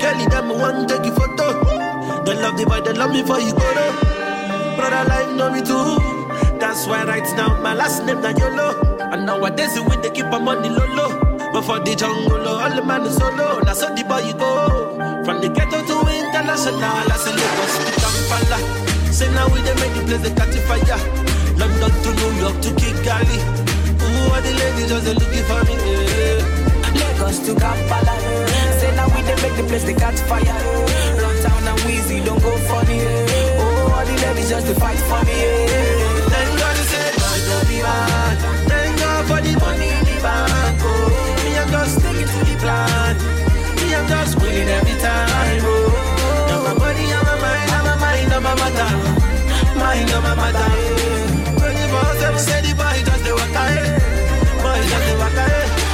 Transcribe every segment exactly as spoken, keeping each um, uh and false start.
Kelly, them one take you photo. They love the boy, they love me for you go though. Brother life know me too. That's why right now my last name na YOLO. And nowadays we they keep my money low low. But for the jungle, all the man is solo. Now so the boy you go. From the ghetto to international, I say Lagos to Kampala. Say now we they make the place they catch fire. London to New York to Kigali. Ooh, all the ladies just they looking for me. Yeah. Lagos to Kampala. Say now we they make the place they catch fire. Run town and Weezy don't go funny. Oh, all the ladies just to fight for me. Thank God you said my don't be mad. Thank God for the money in the bank. Oh, me I'm just sticking to the plan. Me I'm just winning every time. Oh, now my body, and my mind, and my mind, and my matter. Mind, and my matter. twenty-four seven say the boy just the waka. Boy just the waka.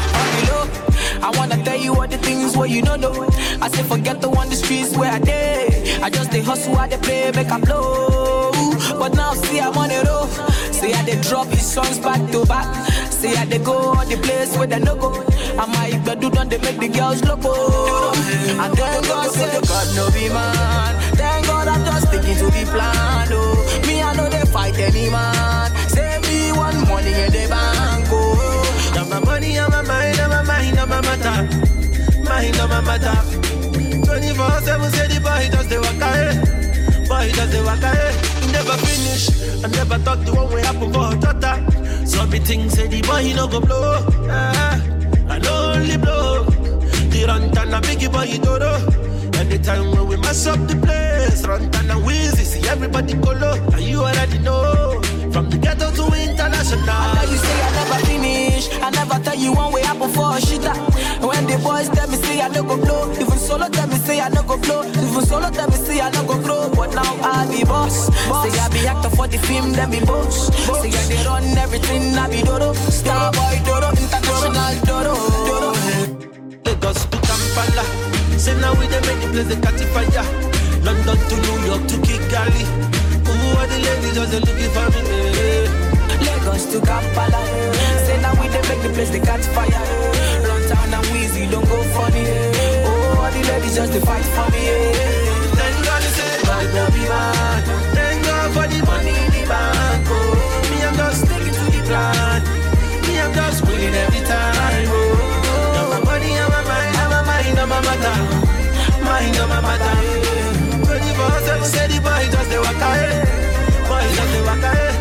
I wanna tell you all the things where you don't know. I say forget the one the streets where I did. I just they hustle, I they play, make a blow. But now see I'm on the road. See how they drop his songs back to back. See how they go on the place where they no go. I might but do don't they make the girls loco. And thank God say God no be man. Thank God I'm just sticking to the plan. Oh, me I know they fight any man. Save me one money in the bank. Oh, got my money on my mind, on my mind, on my matter. Mind on my matter. twenty-four seven say the boy just the waka. Boy just the waka. Never finish. I never thought the one way happen for a daughter. So me think say the boy no go blow. Ah, I only blow. The run down a biggie boy you do do. Anytime when we mess up the place, run down and Weezy, see everybody go low. And you already know. From the ghetto to international. I tell you say I never finish. I never tell you one way happen for a shitter. When the boys tell me say I no go blow. Even solo tell me say I no go blow. Even solo tell me say I no go grow. But now I be boss, boss. Say I be actor for the film, then be boss, boss. Say I they run everything, I be Dodo. Star boy Dodo, international Dodo, Dodo. Lagos to Kampala. Say now we they make the place they catch fire. London to New York to Kigali. Ooh, all the ladies just they looking for me. Yeah. Lagos to Kampala. Say now we they make the place they catch fire. Run town and Weezy don't go funny. Oh, all the ladies just to fight for me. Thank God you said my don't be mad. Thank God for the money in the bank. Oh, me I'm just sticking to the plan. Me I'm just winning every time. Oh, now my money and my mind, and my mind, and my matter. Mind and my matter. twenty-four seven say the boy just the waka. Boy just the waka.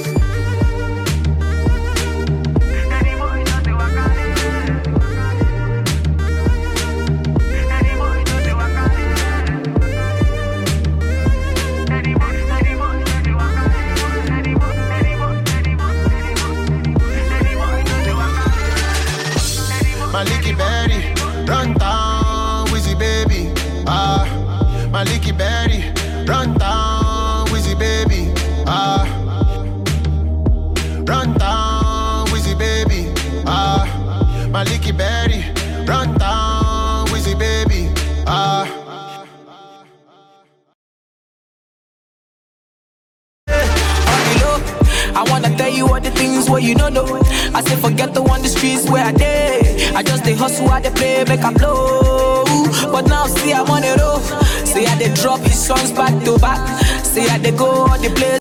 Maliki Berry, run down, Wizzy baby. Ah, Maliki Berry, run down, Wizzy baby. Ah, run down, Wizzy baby. Ah, Maliki Berry, run down, Wizzy baby. Ah. I wanna tell you all the things where you don't know. I say forget the one the streets where I did. I just they hustle, I they play, make a blow. But now see I'm on the road. See how they drop his songs back to back. See how they go on the place.